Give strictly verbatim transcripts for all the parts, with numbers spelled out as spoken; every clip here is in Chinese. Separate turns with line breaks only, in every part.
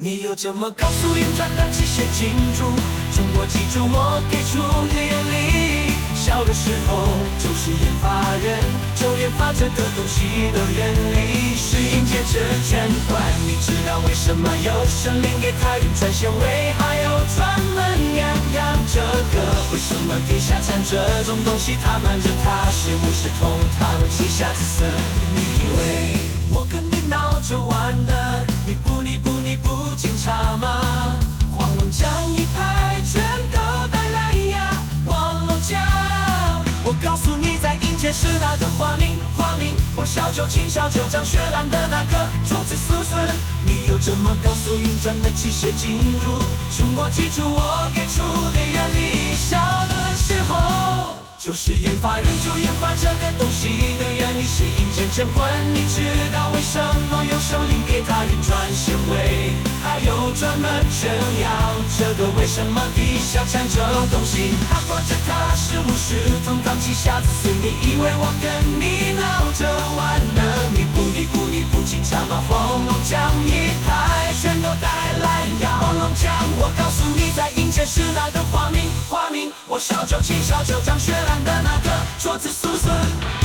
你又怎么告诉运转的机械进入中国记住我给出的原理？小的时候就是研发人，就研发这个东西的原理，是硬接着卷管。你知道为什么有神灵给它运转纤维，还有专门养养这个？为什么地下产这种东西？它瞒着它是不是同糖旗下紫色？你以为我跟你闹着玩呢？你不你不你不警察吗？黄龙江一派全都带来呀，黄龙江。我告诉你，在阴间是那个花名，花名。我小九青小九张血染的那个竹子苏笋，你又怎么告诉运转的机械进入中国？记住我给出的原理，小的时候。就是研发人就研发这个东西的原理，是硬件震魂。你知道为什么有手灵给它运转纤维，还有专门圈养这个？为什么地下产这东西？它或者它是不是同糖旗下子孙？你以为我跟你闹着玩呢？你不你不你不警察吗？黄龙江一派全都带来呀，黄龙江。我告诉你，在阴间是那个花名，花名。我小九青小九张血染的那个桌子苏笋。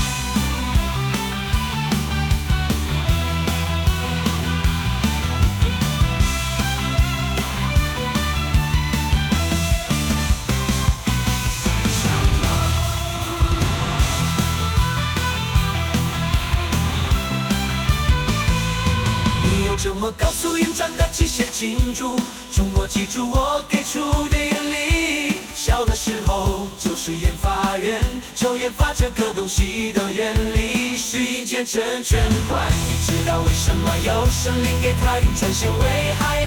你又怎么告诉运转的机械进入中国？记住我给出的原理，小的时候就是研发人，就研发这个东西的原理，是一件证券管。你知道为什么有神灵给它运转纤维，还